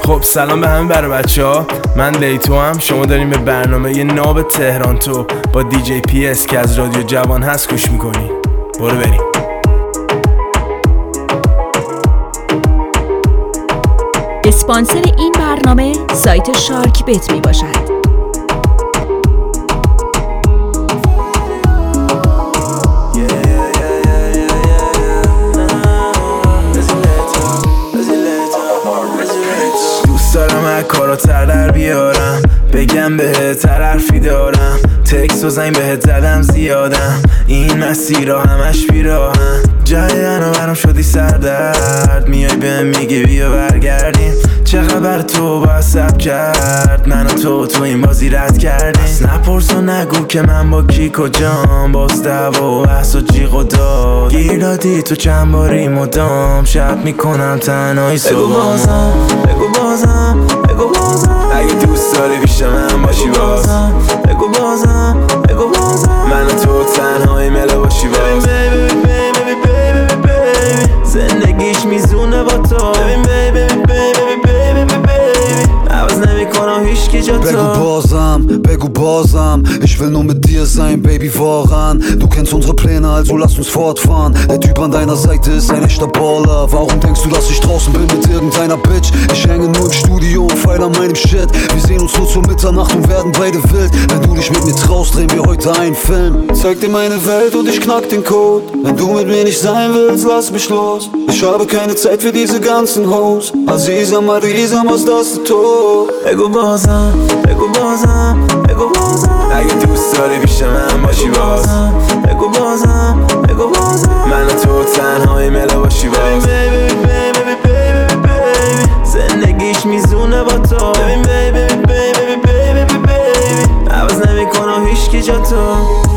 خب سلام به همه برای بچه‌ها، من لیتو هم. شما داریم به برنامه یه ناب تهران تو با دیجی پی اس که از رادیو جوان هست گوش میکنی. برو بریم. اسپانسر این برنامه سایت شارک بت می باشد. دوست دارم هر کارا در بیارم، بگم بهت هر حرفی دارم، تکس و زنگ بهت زدم زیادم، این مسیرها همش بیراهم، جای منو برام شدی سردرد، میای بهم میگی بیا برگردیم، چه خبر تو با سب کرد، من و تو این بازی رد کردیم، نپرس و نگو که من با کی کجام، باز دعوا و بحث و جیغ و داد، گیر دادی تو چند باری مدام، شب میکنم تنهایی صبح. بگو بازم اگه دوست داری پیش من باشی باز، بگو بازم من و تو تنهایی مله باشی باز، زندگیش میزونه با تو، عوض نمیکنم هیچ کی جا تو. Begu Bosam, ich will nur mit dir sein, Baby, woran? Du kennst unsere Pläne, also lass uns fortfahren. Der Typ an deiner Seite ist ein echter Baller. Warum denkst du, dass ich draußen bin mit irgendeiner Bitch? Ich hänge nur im Studio und feil an meinem Shit. Wir sehen uns nur zur Mitternacht und werden beide wild. Wenn du dich mit mir traust, drehen wir heute einen Film. Zeig dir meine Welt und ich knack den Code. Wenn du mit mir nicht sein willst, lass mich los. Ich habe keine Zeit für diese ganzen Hoes. Aziza, Marisa, was das du tust? بگو بازم اگه دوست داری پیش من باشی باز، بگو بازم من و تو تنهایی مله باشی باز، زندگیش میزونه با تو، عوض نمیکنم هیچ کی جا تو.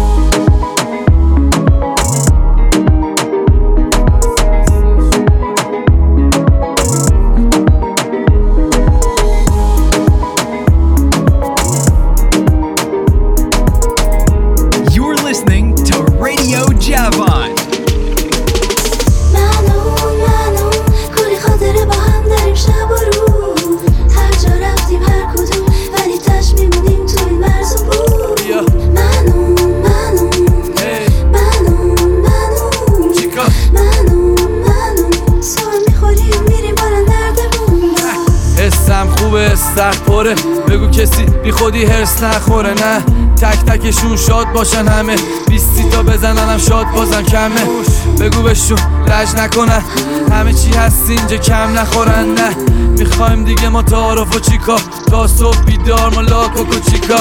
سخت پره بگو کسی بی خودی هرس نخوره، نه تک تکشون شاد باشن، همه 20 تا بزننم شاد بازم کمه، بگو بهشون لج نکنن، همه چی هست اینجا کم نخورن، نه میخوایم دیگه ما تعارف و چیکار، تا صبح بیدار ما لاک و کوچیکا.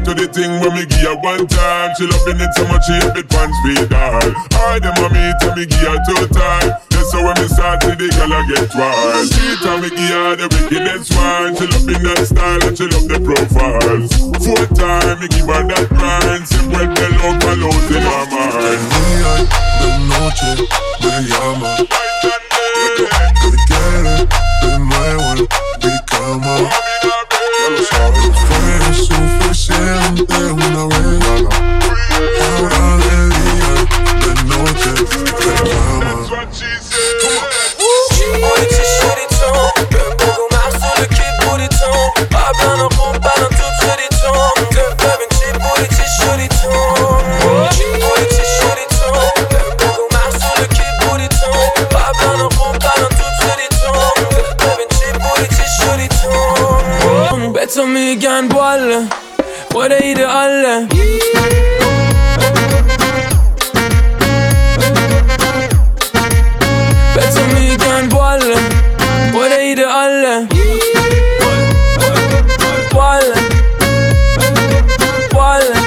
to the thing when me give her one time. She loving it so much she hit it pants feet all. I them mommy tell me give her 2 times. That's how when me start to the girl I get wild. She tell me give her the wickedest one. She loving that style and she love the profiles. 4 times me give her that grind. Se vuelve loca los de la man. De día y de noche me llama. Que quiere de nuevo en mi cama. Ya lo sabes, fue suficiente una vez. Ahora de día y de noche me llama. تو میگن باله خوره ایدئاله به تو میگن باله خوره ایدئاله باله باله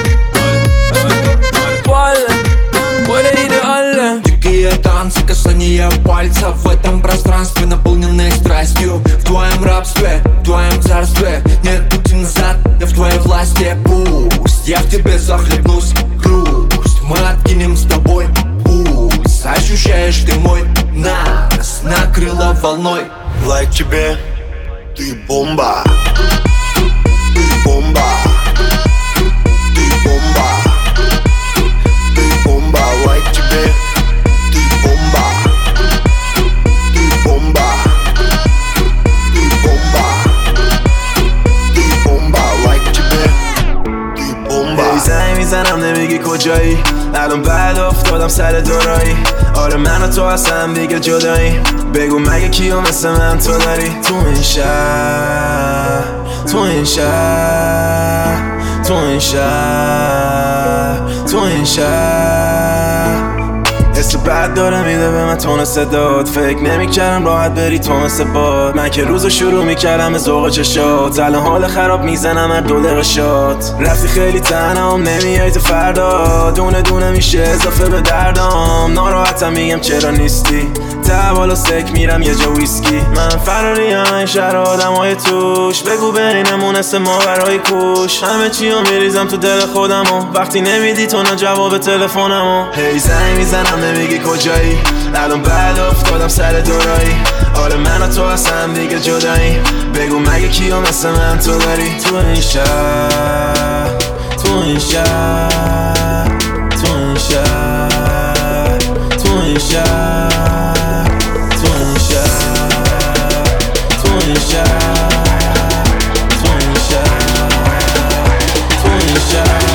باله خوره ایدئاله. Дикие танцы, касания пальцев в этом пространстве, наполненные страстью. В твоем рабстве, в твоем царстве нет пути назад, я в твоей власти. Пусть я в тебе захлебнусь, грусть мы откинем с тобой пульс. Ощущаешь ты мой, нас накрыло волной. Like тебе, ты бомба. Ты бомба. Ты бомба. Ты бомба. Like тебе, ты бомба. Ты бомба. Ты бомба. Ты бомба. Like тебе, ты бомба. زنگ میزنم نمیگی کجایی الان بعد افتادم سر دورایی آره من و تو هستم دیگه جدایی بگو مگه کیو مثل من تو داری تو این شهر تو این شهر تو این شهر تو این شهر حس بد داره میده به من تون صدات فکر نمیکردم راحت بری تو مثل باد من که روزو شروع میکردم به ذوق چشات الان حال خراب میزنم هر 2 دقیقه شات رفتی خیلی تنهام نمیای تو فردا دونه دونه میشه اضافه به دردام ناراحتم میگم چرا نیستی ته بالا سک میرم یه جا ویسکی من فراریم این شهر آدمای توش بگو بینمون اسم ما برای کوش همه چیو میریزم تو دل خودمو وقتی نمیدی تو نه جواب تلفنمو هی زنگ میزنم نمیگی کجایی الان بعد افتادم سر دورایی آره من و تو هستم دیگه جدایی بگو مگه کیو مثل من تو داری تو این شهر تو این شهر تو این شهر تو این شهر تو این شهر تو این شهر تو این شهر تو این شهر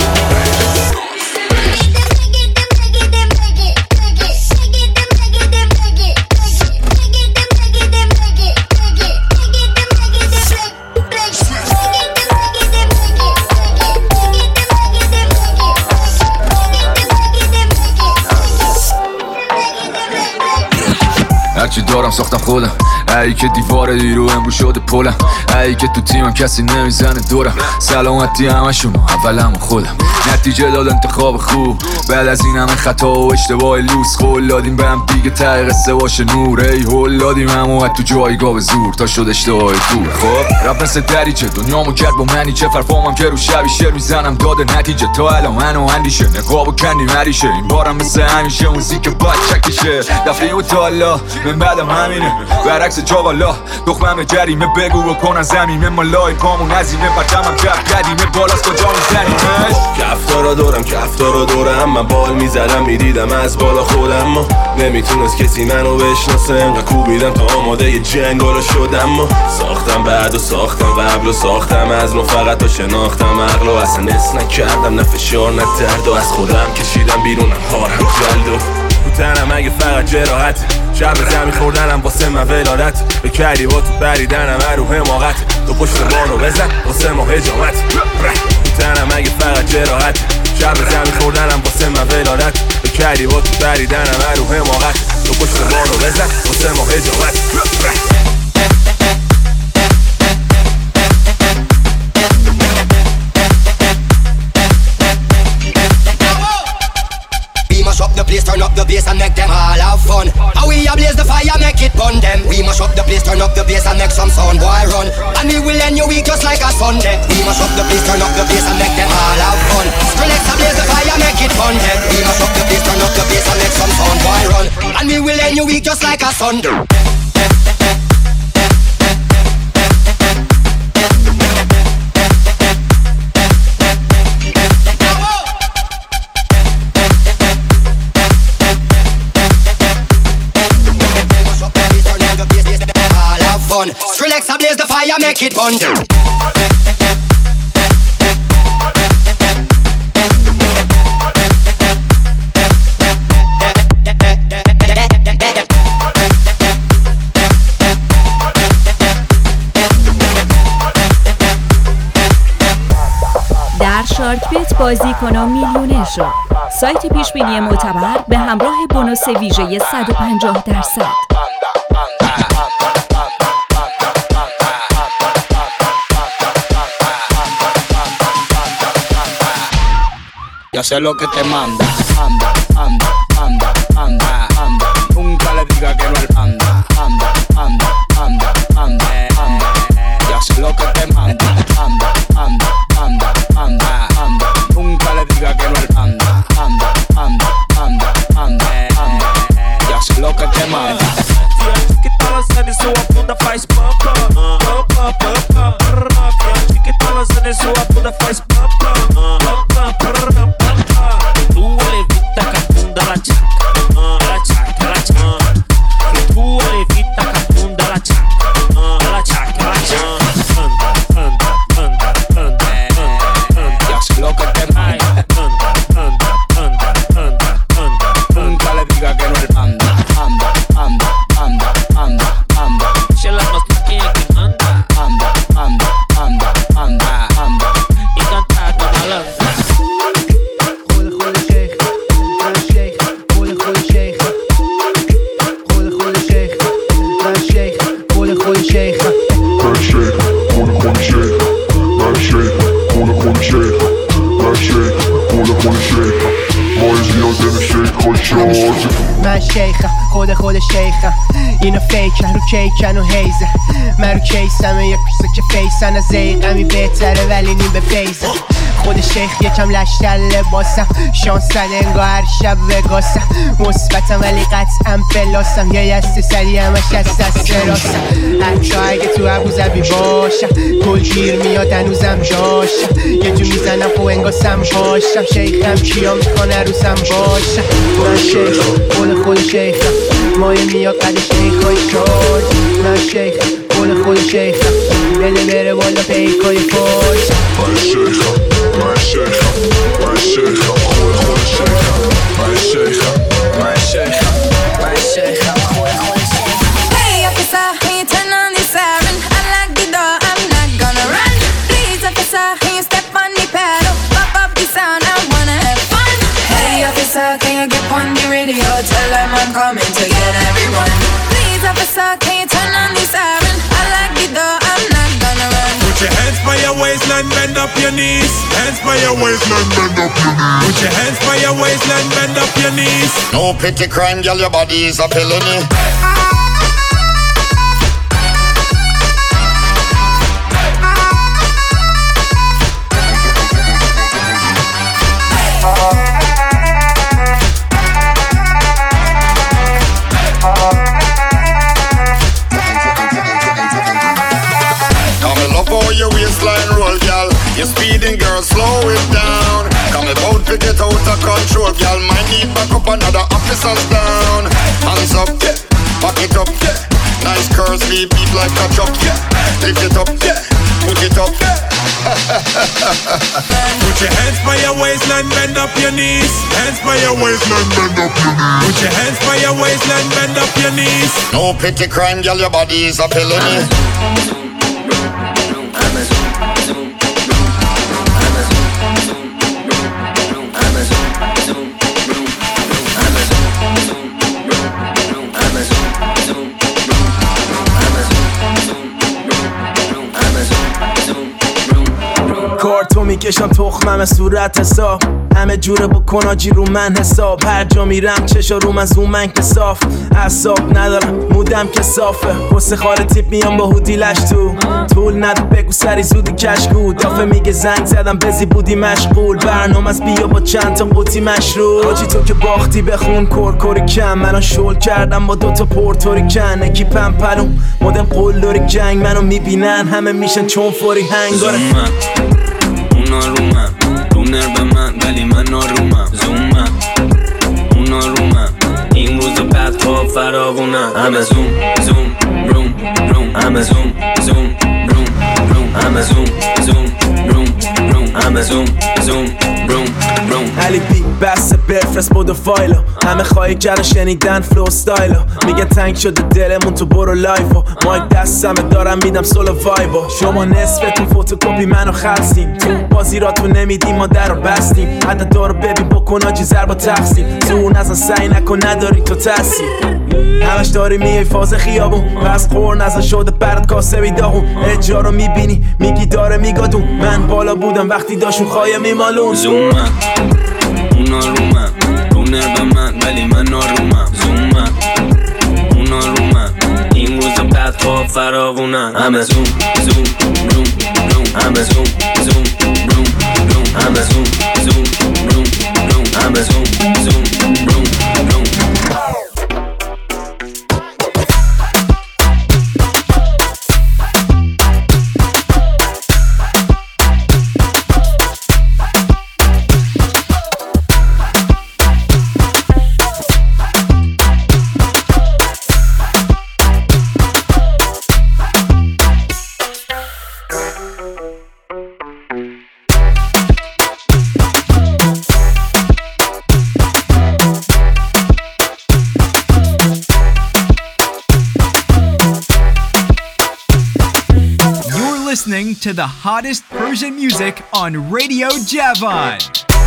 هرچی دارم ساختم خودم ای که دیوار دیرو امروز شده پلم ای که تو تیمم کسی نمیزنه دورم سلامتی همشون اولم خودم نتیجه داد انتخاب خوب بعد از این همه خطا و اشتباه لوس خول دادیم به هم دیگه ته قصه باشه نور ای هول دادیم همو تو جایگاه به زور تا شد اشتباه دور خب رپ مثل دریچه دنیامو کرد با منی چه فرفامم که رو شبی شعر میزنم داده نتیجه تا الان منو اندیشه نقاب و کندی مریشه این بارم مثل همیشه موزیک بد چکشه دفعه و تالا من بعدم همینه برعکس جا والا دخمم جریمه بگو بکنن زمینه مالای پامون عظیمه پرچمم کف قدیمه بالاست کجا میزنیمش کفتارا دورم کفتارا دورم من بال میزدم میدیدم از بالا خودم ما نمیتونست کسی منو بشناسه انقدر کوبیدم تا آماده یه جنگالا شدم ما ساختم بعد و ساختم قبل و ساختم از نو فقط تا شناختم عقل و اصلا اس نکردم نه فشار نه درد و از خودم کشیدم بیرونم هارم جلد و تنم اگه فقط جراحت شب زمین خوردنم واسه من ولادت به کردی با تو بریدنم رو حماقت تو پشت بانو بزن واسه ما هجامت تنم اگه فقط جراحت شب زمین خوردنم واسه من ولادت به کردی با تو بریدنم رو حماقت تو پشت بانو بزن واسه ما هجامت gun them. We mash up the place, turn up the bass and make some sound, boy run. And we will end your week just like a Sunday. We mash up the place, turn up the bass and make them all have fun. Skrillex a blaze the fire, make it fun then. We mash up the place, turn up the bass and make some sound, boy run. And we will end your week just like a Sunday. Skrillex a blaze the fire, make it fun. در شارکبت بازیکنان میلیونر شد. سایت پیشبینی معتبر به همراه بونوس ویژه 150%. Yo sé lo que te manda, anda, anda, anda, anda, anda. Nunca le diga que no al anda, anda, anda, anda, anda, anda. Yo sé lo que te manda, anda, anda, anda, anda, anda. Nunca le diga que no al anda, anda, anda, anda, anda, anda. Yo sé lo que te manda. Que tá lançando e sua bunda faz pam pam, pam pam pam pam. Que tá lançando e sua bunda faz pam pam, pam pam pam pam. Tua levita com a bunda ela tchaca, ela tchaca, ela tchaca. Tua levita com a bunda ela tchaca, ela tchaca, ela tchaca. Anda, anda, anda, anda, anda. Yo sé lo que te manda, anda, anda, anda, anda, anda. Nunca le diga que no al anda, anda, anda, anda, anda, anda. Sheila mostra quem é que manda. Anda, anda, anda, anda, anda. E cantar com a malandra. من شیخم خود شیخم اینو فیکن رو کیکن و هیزه من رو کیسم یک پیسه که فیسن از ایقمی بهتره ولی نیم به فیزه خود شیخ یکم لشتر لباسم شانسن انگاه هر شب وگاسم مثبتم ولی قطعا پلاسم یه یستی سری همش از دست راسم حتی اگه تو ابوظبی باشم گل گیر میاد هنوزم داشتم یه جو میزنم خب انگاسم باشم شیخم کیا میخوانه روزم باشم من شیخم خود شیخم مایه میاد قد شیخای کرد من شیخم خود شیخم بله بره بالا پیکای پاش من شیخم من شیخم من شیخم خود شیخم من شیخم من شیخم من شیخم خود شیخم. Hey officer, can you turn on the siren? I lock the door, I'm not gonna run. Please officer, can you step on the pedal? Pop up the sound, I wanna have fun. Hey officer, can you get on the radio? Tell them I'm coming to get everyone. Please officer, can you turn on the siren? I lock the door, I'm not gonna run. Put your hands by your waistline, bend up your knees. Hands by your waistline, bend up your knees. Put your hands by your waistline, bend up your knees. No petty crime, girl, your body is a felony. Your waistline roll, girl. You're speeding, girl, slow it down. Come about to get out of control, girl. Might need back up another officers down. Hands up, yeah. Back it up, yeah. Nice curves, beat like a truck, yeah. Lift it up, yeah. Put it up, yeah. Put your hands by your waistline, bend up your knees. Hands by your waistline, bend up your knees. Put your hands by your waistline, bend up your knees. No petty crime, girl, your body is a felony. میکشم تخمم صورت حساب همه جوره بکن آجی رو من حساب هر جا میرم چشا رو من زومن که صاف اعصاب ندارم مودم که صافه حسه خال تیپ میام با هودی لش تو طول نده بگو سری زودی کشکو دافه میگه زنگ زدم بزی بودی مشغول برنامه از بیا با چند تا قوطی مشروب آجی تو که باختی بخون کرکوری کم منو شل کردم با دوتا پورتوریکن اکیپم پلوم مدم قلدوری جنگ منو میبینن همه میشن چون فوری هنگاره اونا رو من رونر به من ولی من نارومم زومم اونا رو من این روز بعد ها فراوونم همه زوم زوم روم روم همه زوم زوم روم روم همه زوم زوم روم روم همه زوم زوم روم روم علی بی بسته بفرست بودو فایلو همه خواهی کرده شنیدن فلو ستایلو میگه تنگ شده دلمون تو برو لایفو مایک دستمه دارم میدم سولو وایبو شما نصفتون فوتوکوپی منو خستیم تو بازی را تو نمیدیم ما در رو بستیم حتی دارو ببین بکن آجی زربا تقسیم زور نزن سعی نکن نداری تو تاثیر همش داری میای فاز خیابون بس خور نزن شده برد کاسه بیداغون اجا رو میبینی میگی داره میگادون من بالا بودم وقتی داشون خواهی میمالون زومم اونا رو من رونر به من ولی من نارومم زومم اونا رو من این روز بعد ها فراوونم همه زوم زوم روم روم همه زوم زوم روم روم همه زوم زوم روم روم همه زوم زوم روم روم Listening to the hottest Persian music on Radio Javan.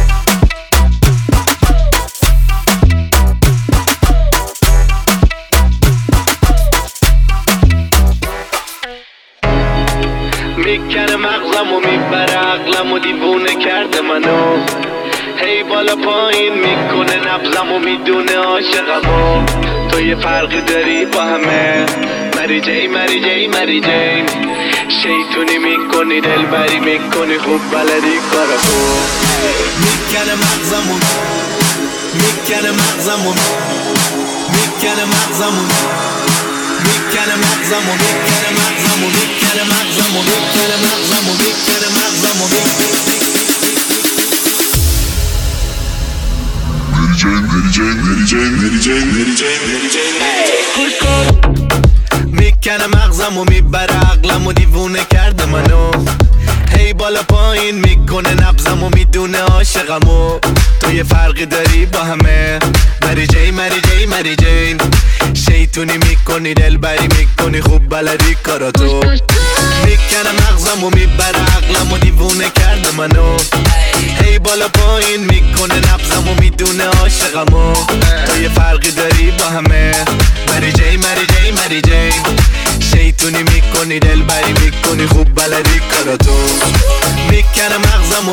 میکنه مغزم و میبره عقلم و دیوونه کرده منو هی بالا پایین میکنه نبزم و میدونه عاشقمو تو یه فرقی داری با همه مری جی مری جی مری جی شیطونی میکنی دلبری میکنی خوب بلدی کارتو میکنه مغزمو میکنه مغزمو میکنه مغزمو میکنه مغزمو میکنه مغزمو میکنه مغزمو میکنه مغزمو میکنه مغزمو میکنه مغزمو میبره عقلمو دیوونه کرده منو هی بالا پایین میکنه نبزمو میدونه عاشقمو تو یه فرقی داری با همه مری جی مری جی مری جی شیطونی میکنی دلبری میکنی خوب بلدی کاراتو میکنه مغزمو میبره عقلمو دیوونه کرده منو هی بالا پایین میکنه نبزمو میدونه عاشقمو تو یه فرقی داری با همه مری جی مری جی مری جی شیطونی میکنی دلبری میکنی خوب بلدی کاراتو میکنه مغزمو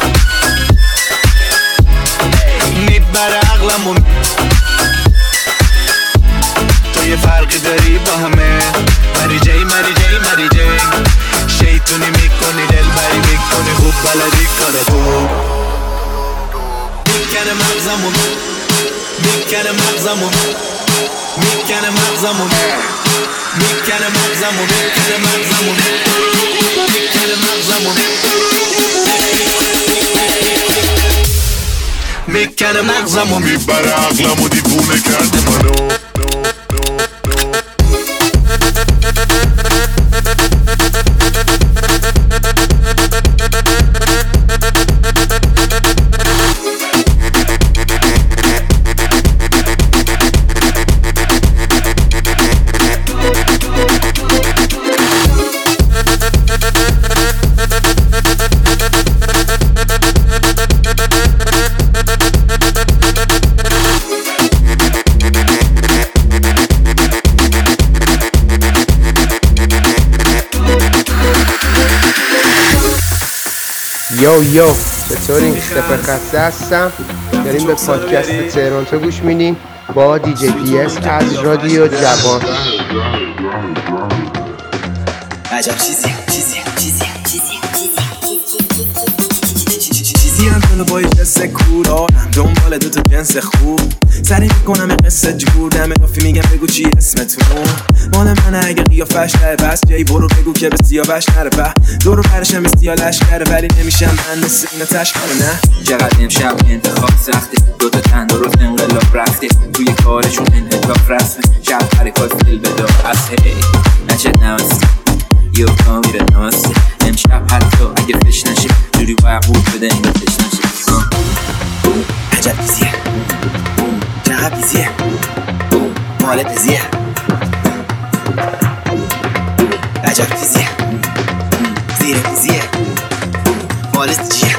میبره عقلمو تو یه فرقی داری با همه مری جی مری جی مری جی شیطونی میکنی دلبری میکنی خوب بلدی کاراتو میکنه مغزمو میکنه مغزمو میکنه مغزمو میکنه مغزمو میکنه مغزمو میکنه مغزمو میکنه مغزمو میبره عقلمو دیوونه کرده منو یو چطوری؟ سپر خسته هستم. داریم به پادکست تهرانتو گوش میدین با دیجی پی اس از رادیو جوان. عجب چیزی هم جلو با یه جس کورارم دنبال دوتا جنس خوب سری میکنم قصه جور دمه کافی میگم بگو چی اسمتون مال من اگه قیافش نره بس جایی برو بگو که به سیاوش نره به دورو پرشم استیالش کره ولی نمیشم من مثل اینا تشکره نه چقدر امشب انتخاب سخته دوتا تندرست انقلاب رفته توی کارشون انحطاف رسمه شب حرکات دل بدار از هی نچه نمسته یه اکتا میره نمسته امشب حتی اگه فش نشه جوری باید بود بده این رو فش نشه عجب بیزیه چقدر بیزیه مال بیزیه عجب بیزیه زیر بیزیه مال جیه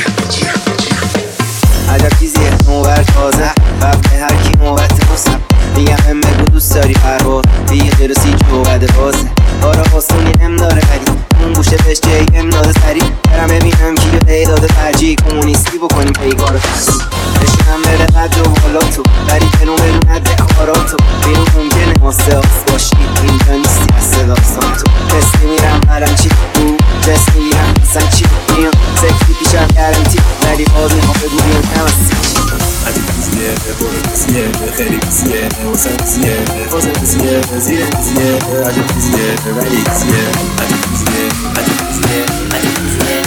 عجب چیزیه نوبر تازه قبل هر کی نوبت بسم میگم هم بگو دوست داری پرواز دیگه غیر و سیچ نوبت بازه آرا خواستونی هم داره ولی اون گوشه بهش جایی هم داده سریع برم ببینم کی به پی داده ترجیح کمونیستی بکنیم پیگار فرسی بشونم بره قد و بالا تو بری فنومنون حد کاراتو بیرون ممکنه ماسته آس باشی اینجا نیستی از صداستان تو تستی میرم برم چی بود جست میگیرم اصلا چی میام سکتی پیشم کردم تی ولی باز میخوام بگو بیام کم از سیچی عجب بیزیه برو بیزیه خیلی بیزیه واسه بیزیه واسه بیزیه زیر بیزیه عجب بیزیه ولی بیزیه عجب بیزیه عجب بیزیه عجب بیزیه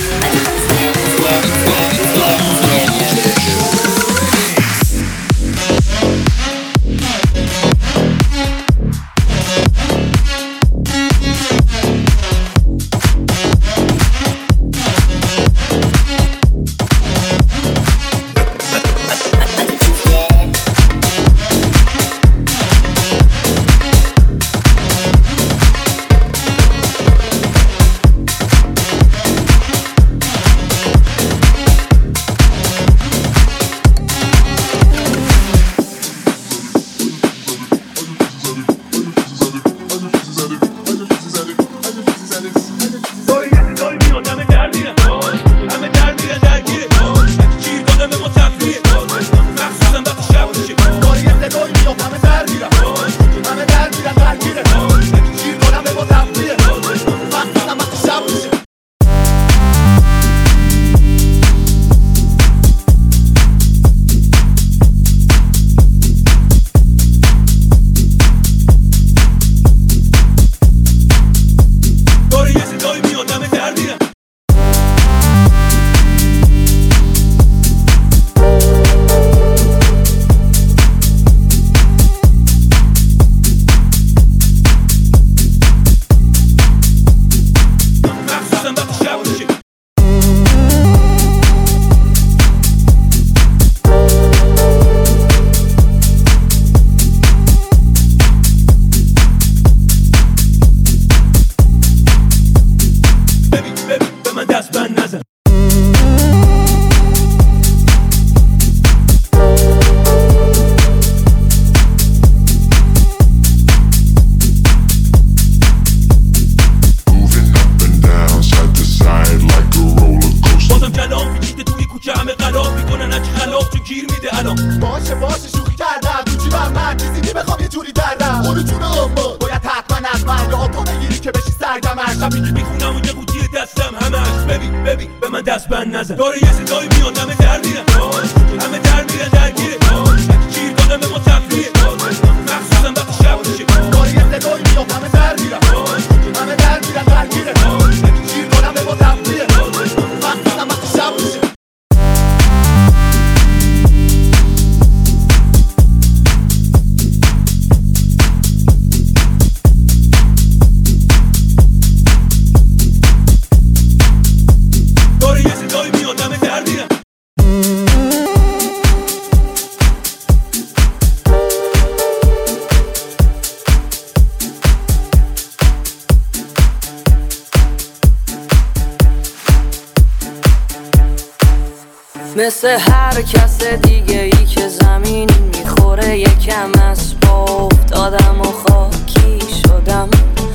مثل هر کس دیگه ای که زمین میخوره یکم از پا افتادم و خاکی شدم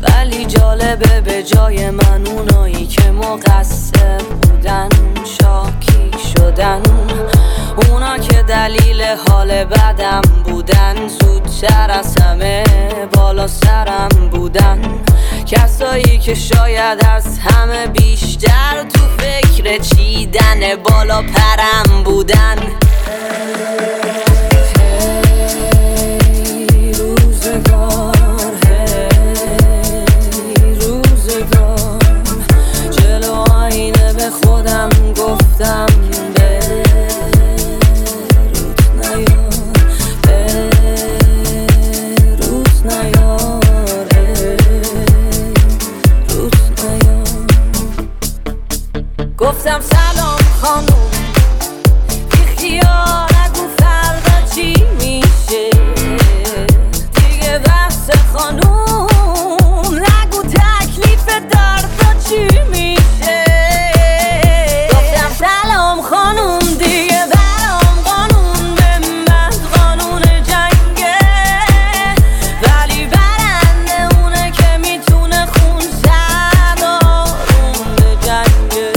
ولی جالبه به جای من اونایی که مقصر بودن شاکی شدن. اونا که دلیل حال بدم بودن زودتر از همه بالا سرم بودن. کسایی که شاید از همه بیشتر تو فکر چیدن بالا پرم بودن. هی روزگار، هی روزگار، جلو آینه به خودم گفتم گفتم سلام خانوم، بی خیال نگو فردا چی میشه دیگه. بحث خانوم نگو تکلیف دردا چی میشه. گفتم سلام خانوم، دیگه برام قانون به من قانون جنگه، ولی برنده اونه که میتونه خون سر آروم به جنگه.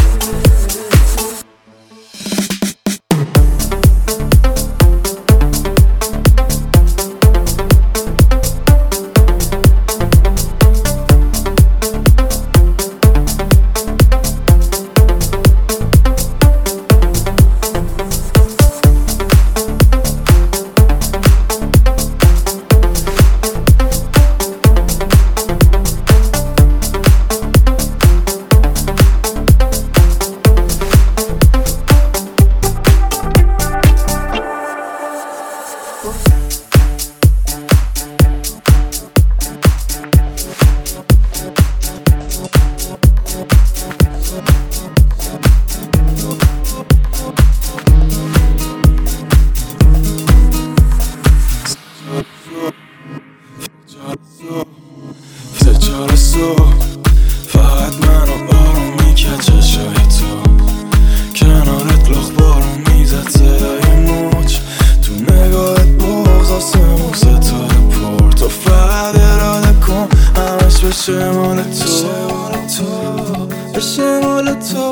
فقط منو آروم میکرد چشای تو، کنارت لخ بارون میزد صدای موج، تو نگاهت بغض آسمون ستاره پر. تو فقط اراده کن همش بشه مال تو، بشه مال تو.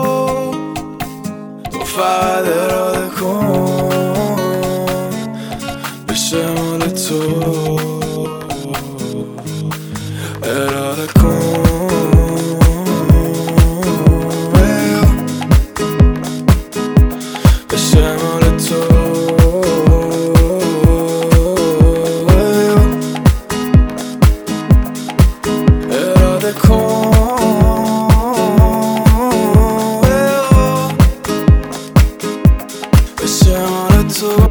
تو فقط اراده کن بشه مال تو، اراده کن بشه مال تو، اراده کن بشه مال تو.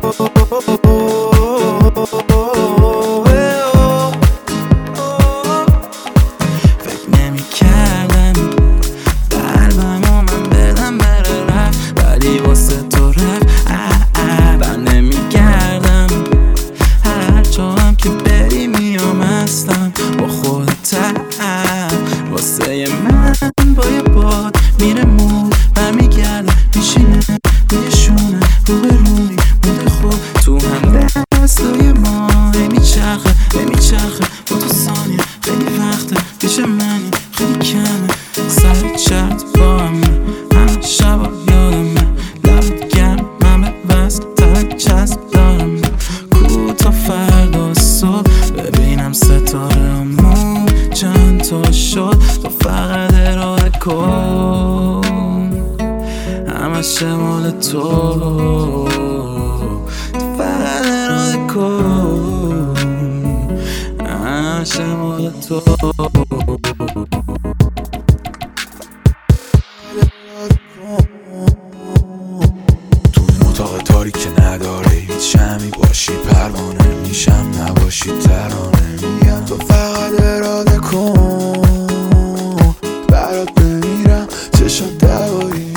واسه من با یه باد میره مود برمیگرده میشینه روی شونه رو به روی مونده خوب تو هم دستای ما نمیچرخه با تو ثانیه خیلی وقته پیش منی خیلی کمه سر چرت با همه شبا یادمه لبت گرم من به وست تک چسب دارم کو تا فردا صبح ببینم ستاره همون چند تا شد. تو فقط اراده کن همش مال تو، تو فقط اراده کن همش مال تو. تو این اتاق تاریک که نداره هیچ شمی باشی پروانه میشم نباشی ترانه میگم. تو فقط اراده کن برات بمیرم چشم دوایی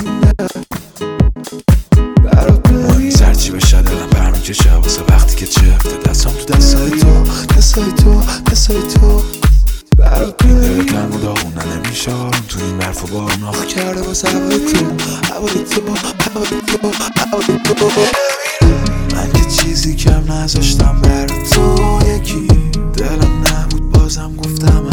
برات بمیرم سرچی بشه دلم پر میکشه واسه وقتی که چفته دستم تو دستای تو برات بمیرم. کم و داغونه نمیشه آروم تو این برف و بارون آخ کرده واسه هوای تو. من که چیزی کم نذاشتم برای تو، یکی دلم نبود بازم گفتم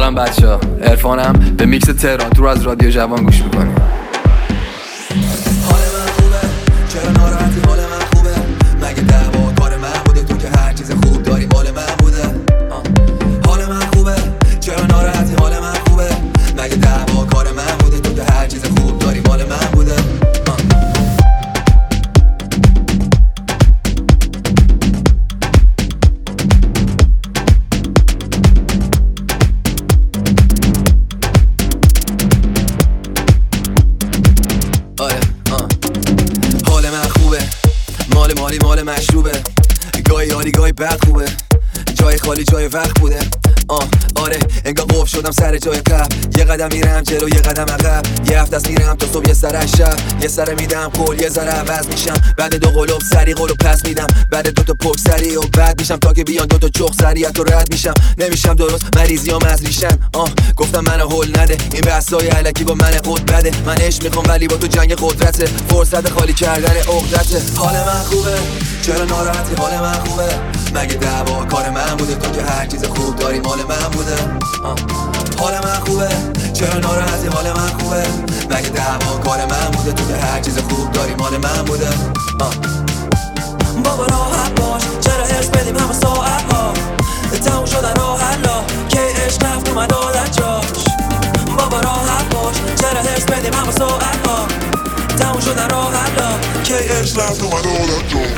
سلام بچه‌ها، عرفانم. به میکس تهران تو از رادیو جوان گوش میکنیم. حال من خوبه، چرا ناراحتی؟ حال من خوبه، مگه دعوا کار من بوده؟ تو که هر چیز خوب داری مال من بوده. حال من خوبه، چرا ناراحتی؟ حال من خوبه، مگه دعوا کار من بوده؟ تو که هر چیز خوب داری مال من بوده. مال مشروبه، گاهی عالی گاهی بد خوبه، جای خالی جای وقت بوده. آره انگار قفل شدم سر جای قبل، یه قدم میرم جلو یه قدم عقب، یه هفته از میرم تا صبح یه سر از شب، یه سر میدم کل یه ذره عوض میشم، بعد دو قلوب سری قلوب پس میدم، بعد دو تا پک سری و بعد میشم تا که بیان دو تا چخ سریعت و رد میشم، نمیشم درست مریضیام از ریشن. گفتم منو هول نده، این بحثای الکی با من خود بده، من عشق میخوام ولی با تو جنگ قدرته، فرصت خالی کردن عقدته. حال من خوبه، چرا ناراحتی؟ حال من خوبه، مگه دعوا کار من بوده؟ تو که هر چیز خوب داری مال من بوده. حال من خوبه، چرا ناراحتی؟ حال من خوبه، مگه دعوا کار من بوده؟ تو که هر چیز خوب داری مال من بوده. بابا راحت باش، چرا هرس بدیم همه ساعت ها، تموم شدن راه حلا که عشق رفت اومد عادت جاش. بابا راحت باش، چرا هرس بدیم همه ساعت ها، تموم شدن راه حلا که عشق رفت اومد عادت جاش.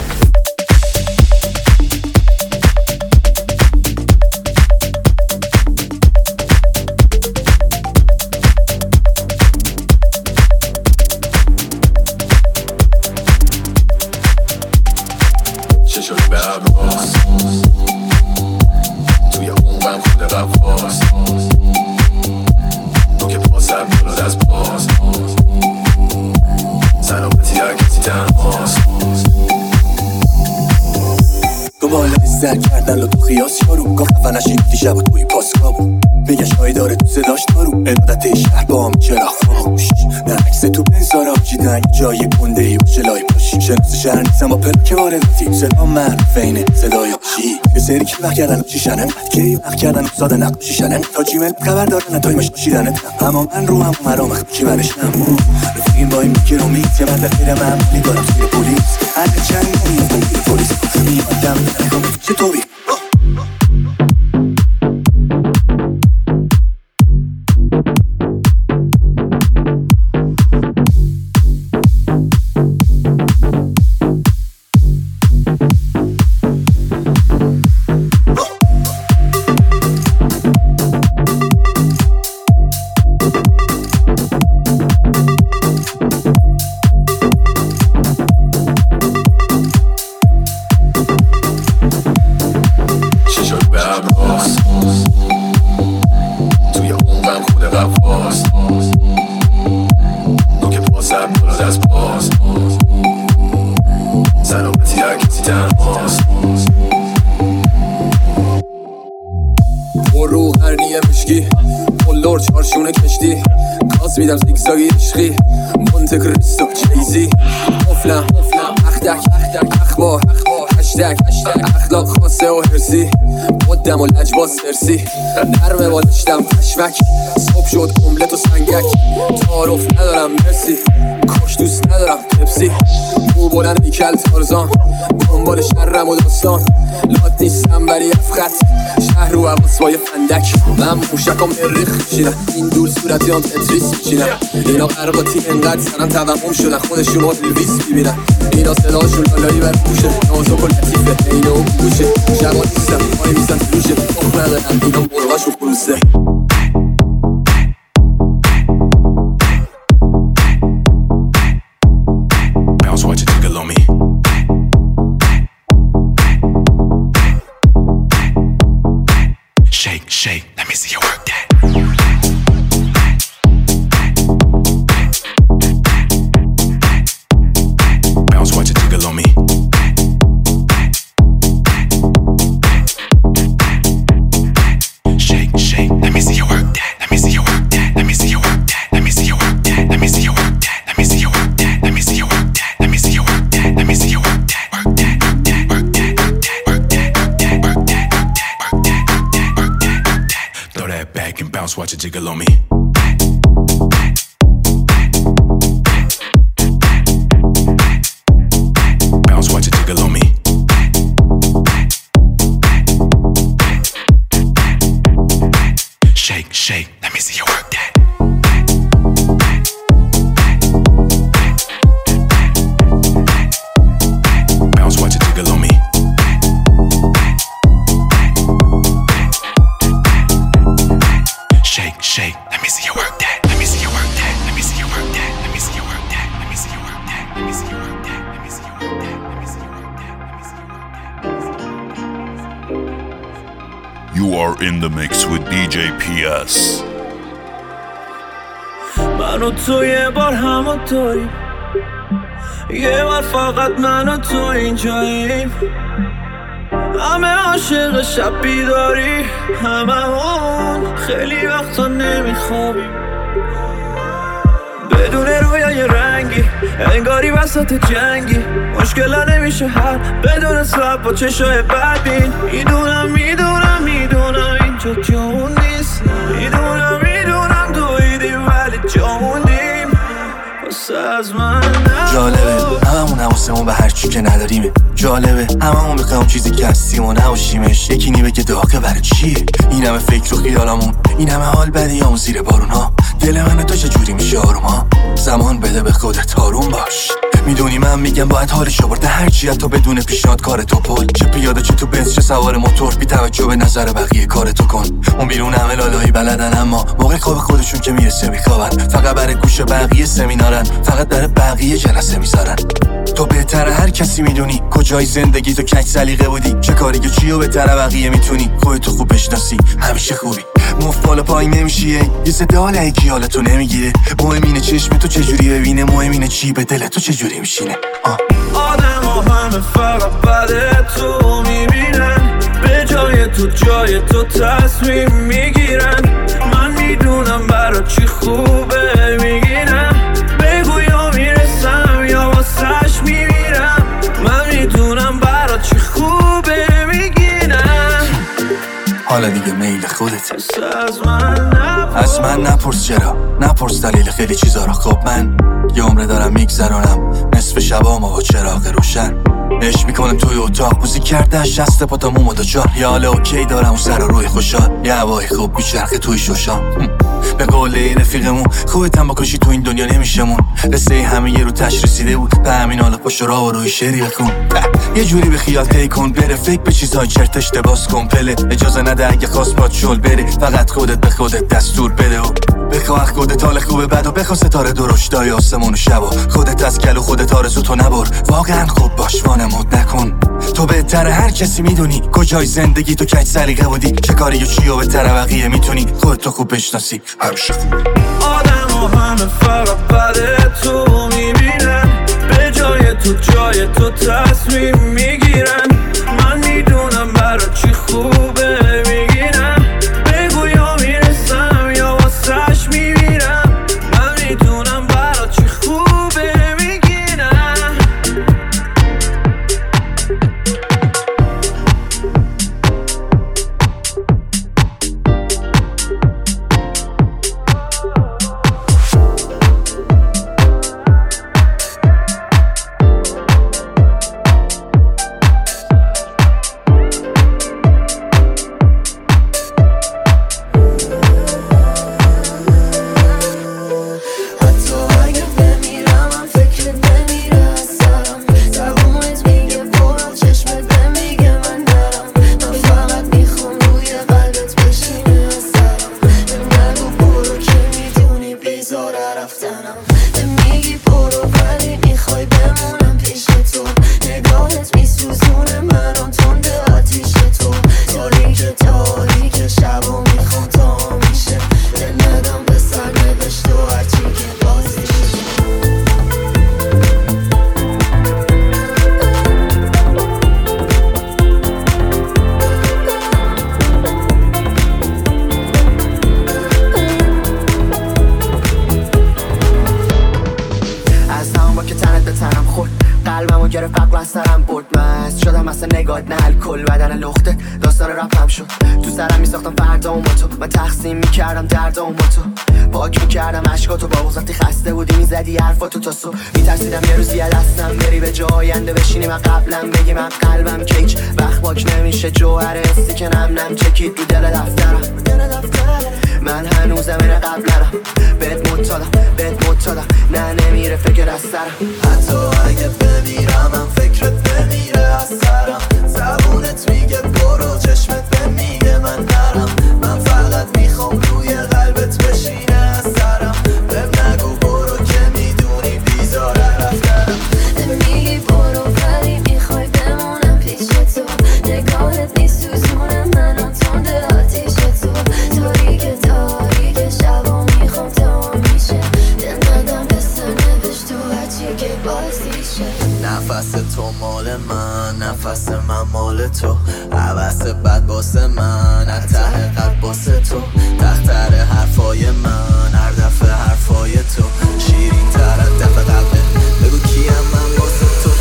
زر کردن لطو خیاس یارو گفت فنشی دیشب و توی پاسکابو میگه شایی داره تو صداش دارو ارادت شهر با هم چراغ فروش در عکس تو بنزارا جیدن جای گنده ای باشه لای باشی شناس شهر نیستم با پلک وارداتی صدا معروف اینه صدای باشی یه سری که وقت کردن چیشنن که وقت کردن ساده نقشیشنن تا جیمل خبر دارن تای مش باشیدن اما من رو هم مرام چی برش نمو رفیقیم با این میکرومیت یه من دفعه من بلی دارم سیر پولیس هر چند میفتم بیر پولیس میمادم نکنم چطوری میدم زیگزاگی عشقی مونت کریستو چیزی افلم اخبار هشتگ اخلاق خاصه و هرسی مدم و لجباز سرسی نرمه بالشتم پشمک صبح شد املت و سنگک تعارف ندارم مرسی کاش دوست ندارم پپسی مو بلند میکل تارزان دنبال شرم و داستان لات نیستم ولی افخط شهر رو عواص با یه فندک من موشکم مریخ میشینم این دور صورتی هم تتریس میشینم اینا قرقاتی انقدر سرم توهم شدن خودشون رو الویس میبینن اینا صداشون لالایی بر پوشه نازک و لطیفه اینو گوشه شبا نیستم مای میزن فروشه تخم ندارم اینا مرغاشون خلوصه Bounce, watch it tickle on me. Shake, shake, let me see you work that. Bounce, watch it tickle on me. Shake, shake, let me see you work that. Let me see you work that. Let me see you work that. Let me see you work that. Let me see you work that. Let me see you work that. Let me see you work that. Let me see you work that. Let me see you work that. Work that, work that, work that, work that, work that, work that, work that, work that, work that, work that. Throw that back and bounce. Bounce, watch it jiggle on me. Bounce, watch it jiggle on me. Shake, shake, let me see you work that. Bounce, watch it jiggle on me. Shake, shake, let me see you work that. Let me see you work that. Let me see you work that. Let me see you work that. Let me see you work that. Let me see you work that. Let me see you work that. Let me see you work that. Let me see you work that. You are in the mix with DJ PS. من و تو یه بار همونطوریم، یه بار فقط من و تو اینجاییم، همه عاشق شب بیداری، هممون خیلی وقتا نمیخوابیم، بدون رویای رنگی انگاری وسط جنگی، مشکلا نمیشه حل بدون سب با چشای بدبین. میدونم میدونم میدونم اینجا جامون نیست، میدونم میدونم دویدیم ولی جاموندیم، واسه از من جالبه هممون حواسمون به هر چی که نداریمه، جالبه هممون بخوایم چیزی که هستیم و نباشیمش، یکی نی بگه داغه برای چیه این همه فکر و خیالامون، این همه حال بدیامون زیر بارون ها، دل من تو چجوری میشه آروم ها، زمان بده به خودت آروم باش، میدونی من میگم باید حالشو برده هرچی تو بدون پیشنهاد کار تو پل، چه پیاده چه تو بنز چه سوار موتور، بی توجه به نظر بقیه کار تو کن، اون بیرون همه لالایی بلدن اما موقع خواب خودشون که میرسه میخوابن، فقط برای گوش بقیه سمینارن، فقط برای بقیه جلسه میذارن. تو بهتره هر کسی میدونی کجای زندگی تو کج سلیقه بودی، چه کاری که چیو بهتره بقیه میتونی، خودتو خوب بشناسی همیشه خوبی، مفت بالا پایین نمیشیه، یه سدال یکی حالتو نمیگیره، مهم اینه چشم تو چجوری ببینه، مهم اینه چی به دل تو چجوری میشینه. آدم ها همه فقط بده تو میبینن، به جای تو تصمیم میگیرن، من میدونم برا چی خوبه میگیرم، بگو یا میرسم یا واسش میمیرم، من میدونم برا چی خوبه میگیرم، حالا دیگه میل خودت از من نپرس چرا، نپرس دلیل خیلی چیزا رو، خب من یه عمره دارم میگذرانم نصف شبامو با چراغ روشن، عشق میکنم توی اتاق موزیک کرده شسته پا مومو دو چار، یه حال اوکی دارم و سر و روی خوشحال، یه هوای خوب میچرخه توی شوشام، به قول این رفیقمون خودتم با کشی تو این دنیا نمیشمون، قصه همه یه رو تش رسیده بود، به همین حالا پشت را و روی شعری بخون، یه جوری به خیال طی کن، بره فکر به چیزای چرت اشتباس کن، پله اجازه نده اگه خواست باد شل بره، فقط خودت به خودت دستور بده و بخواه خودت حال خوبه بد و بخواه ستاره درشتای آسمون و شب و خودت از کل و خودت آرزو تو نبر، واقعا خوب باش وانمود نکن، تو بهتره هر کسی میدونی کجای زندگی تو کج سلیقه بودی، چه کاری و چی و بهتره بقیه میتونی، خودتو خوب بشناسی همیشه خوب. آدم ها همه فقط بده تو میبینن، به جای تو تصمیم میگیرن، من میدونم برا چی خوبه میگیرم، بگو یا میرسم یا واسش میمیرم، من میدونم برا چی خوبه میگیرم. مثل نگات نه الکل بدن لخته داستان رپم شد تو سرم میساختم فردا و تو من تقسیم میکردم درد و تو پاک میکردم عشقاتو با وقتی خسته بودی میزدی حرفاتو تا صبح میترسیدم یه روزی دستم بری به جای آینده بشینی من قبلم بگی من قلبم کیک وقت باک نمیشه جوهر حسی که نم چکید رو دل دفترم من هنوزم این قبل نرم بهت متادم نه نمیره فکر از سرم حتی اگه بمیرم من فکرت نمیره از سرم زبونت میگه برو چشمت میگه من نرم من فقط میخوام روی قلبت بشینه از سرم بهم نگو برو که میدونی بیزاره رفترم میگی برو ولی میخوای بمونم پیش تو نگاهت نیست سوزونه منو تنده آتیش تو تاریک شبا میخوام تمام میشه دل ندم به سرنوشت تو هرچی که بازیشه نفس تو مال من نفس من مال تو عوض بد باسه من ته قلب باسه تو تختر حرفای من هر دفعه حرفای تو شیرین تر از دفعه قلبه بگو کیم من باسه تو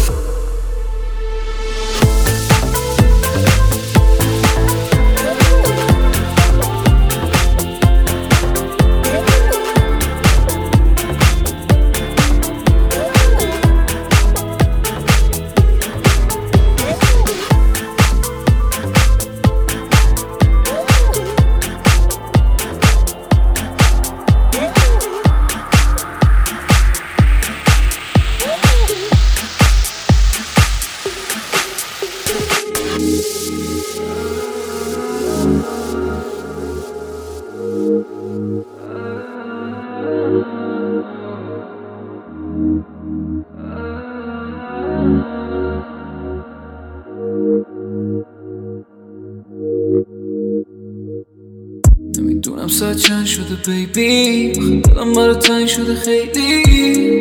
نمیدونم ساعت چند شده بیبی آخه دلم برا تنگ شده خیلی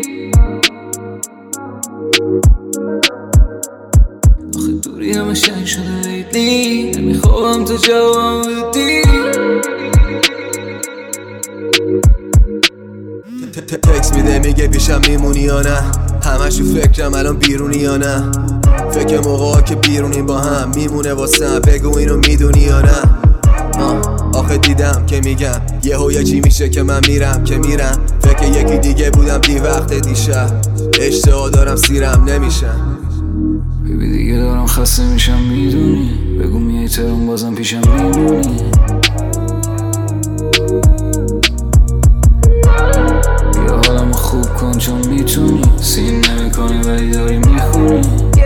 آخه دوری همه شنگ شده لیدی نمیخوام تو جوابم بدی تکس میده میگه پیشم میمونی یا نه همش تو فکرم الان بیرونی یا نه فکر موقعا که بیرونی با هم میمونه واسم بگو اینو میدونی یا نه آخه دیدم که میگم یه چی میشه که من میرم فکر یکی دیگه بودم دی وقت دیشب اشتها دارم سیرم نمیشم ببی دیگه دارم خسته میشم میدونی بگو میای ترون بازم پیشم میمونی بیا حالمو خوب کن چون میتونی سین نمیکنی ولی داری میخونی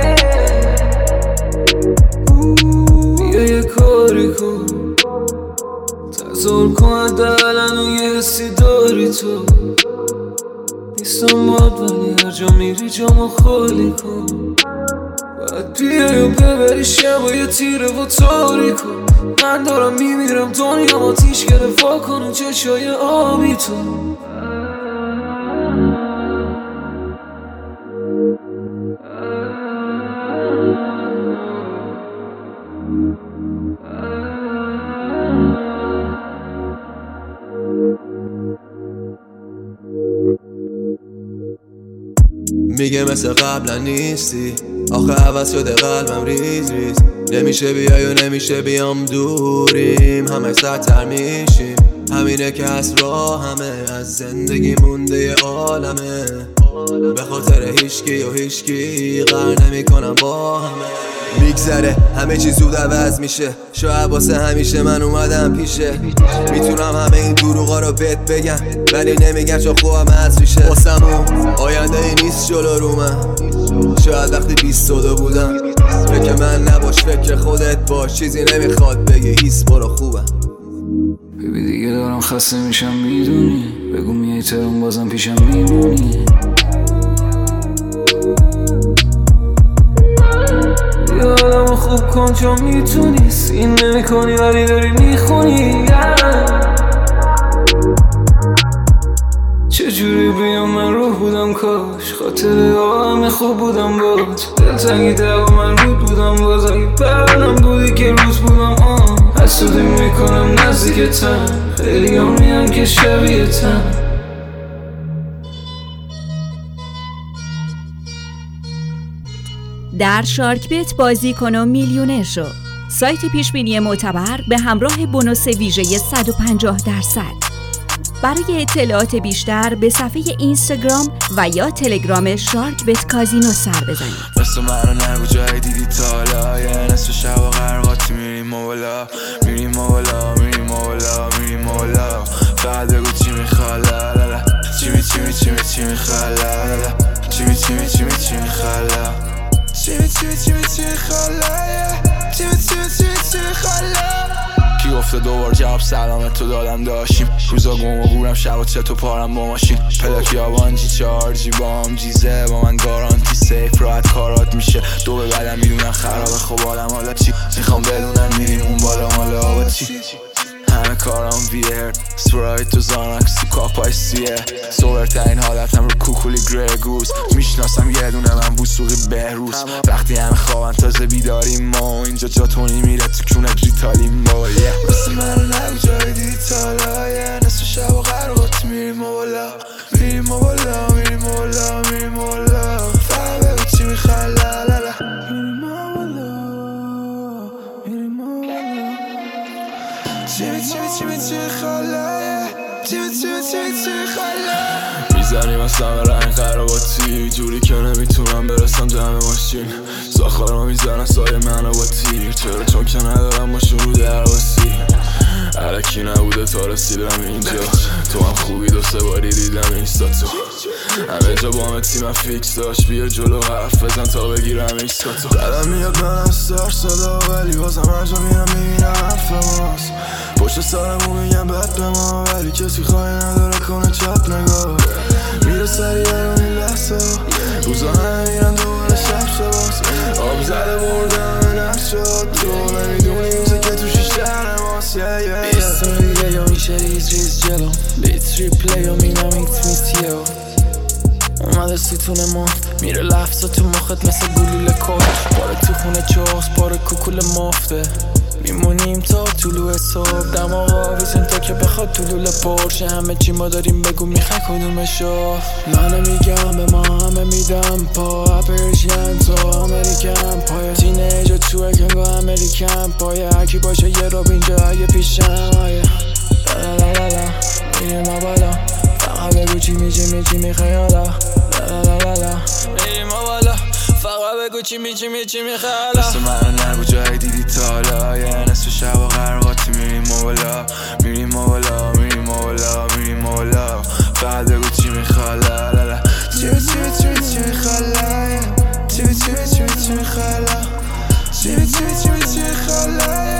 بیا یه کاری کن تظاهر کن حداقل و یه حسی داری تو نیستم باد ولی هر جا میری جامو خالی کن باید بیای و ببری شب و یه تیره و تاری کن من دارم میمیرم دنیا آتیش گرفت کن چشای آبی تو میگه مثل قبلا نیستی آخه عوض شده قلبم ریز نمیشه بیای و نمیشه بیام دوریم همه سرتر میشیم همینه که از راه همه از زندگی مونده یه عالمه به خاطر هیچکی و هیچکی قرار نمیکنم با همه میگذره همه چی زود عوض میشه شاید واسه همیشه من اومدم پیشه میتونم همه این دروغا رو بهت بگم ولی نمیگم چون خوبم از ریشه واسمون آینده ای نیست جلو رو من شاید وقتی 22 بودم فکر من نباش فکر خودت باش چیزی نمیخواد بگی هیس برو خوبم ببی دیگه دارم خسته میشم میدونی بگو میای ترون بازم پیشم میمونی بیا آدمو خوب کن چون میتونی سین نمی کنی ولی داری میخونی چجوری بیام من روح بودم کاش خاطره همه خوب بودم باز دلتنگی دقا من رود بودم باز اگه بردم بودی که روز بودم حسودی میکنم نزدیکتم خیلی هم میان که شبیهتم در شارک بت بازی کن و میلیونر شو. سایت پیشبینی معتبر به همراه بونوس ویژه 150%. برای اطلاعات بیشتر به صفحه اینستاگرام و یا تلگرام شارک بت کازینو سر بزنید. مثل من رو نگو جای دیدی تا حالا، یه نصف شب و غرقاتی میریم و بالا، میریم و بالا، میریم و بالا، میریم و بالا. فقط بگو چی میخواد، لالا چی میخواد، لالا چی میخواد، کی گفته دوبار جواب سلامت تو دادم داشتیم، روزا گم و گورم شبا چطور پارم با ماشین، پلاکی آبانجی چارجی با هم جیزه، با من گارانتی سیف راحت کارات میشه، دو به بعدم میدونم خرابه. خب آدم حالا چی میخوام بدونم، میریم اون بالا مالا آبا چی، همه کارام ویر سپرایت تو زاناکس تو کاپای سیه، سوبرترین حالتم رو کوکولی گرگوز، میشناسم یه دونه من وسوقی بهروز، وقتی همه خوابن تازه بیداریم ما، اینجا جاتونی میره تو کونت ریتالیم با مثل من رو نگو جای دیدی تالا، یه نصف شب و غرقات میریم و بالا، میریم و بالا، میریم و بالا، میریم و بالا. فقط بگو چی میخوای، لالا میریم و بالا، میریم و بالا، میزنیم از همه رنگ خراباتی، جوری که نمیتونم برسم دم ماشین، ساخار ما میزنن سایه منو با تیر، چرا چون که ندارم باشون رو درواسی، علکی نبوده تا رسیدم اینجا، تو هم خوبی دو سه باری دیدم اینستا تو، همه جا با همه تیمم فیکس داشت، بیا جلو حرف بزن تا بگیرم ایستا تو، بعدم میاد من از سر صدا ولی بازم هر جا میرم میبینم حرف ماست، پشت سرمون میگم بد به ما ولی کسی خواهی نداره کنه چپ نگاه، میره سریع رو این لحظه روزا همه میرن دوباره شب سباس، آب زده بردم نفشاد تو نمیدونی موزه که تو شیشتر ماست، بیستون دیگه یا میشه ریز جلو، بیت ریپلی و مینم ایت میتیو اومده ستون ما، میره لفظا تو مخت مثل گلوله کار، پاره تو خونه چاس پاره کوکول مافته، میمونیم تا طلوع صبح، دماغ آویزیم تا که بخواد طلوع پرشه، همه چی ما داریم بگو میخوای کدومشو، من میگم به ما همه میدم پا، پرشین تو امریکن پای، تینیجا توه کنگو امریکن پای، هرکی باشه یه رو اینجا اگه پیشم آیه لالالالا میریم بالا، فقط بگو چی میخوای حالا، لالالالا میریم بالا، فقط بگو چی میخواد، مثل من نگو جای دیدی تا حالا، یه نصف شب و غرقاتی میریم و بالا، میریم و بالا، میریم و بالا، میریم و بالا. فقط بگو چی میخواد، لالا چی میخواد، چی میخواد، چی میخواد.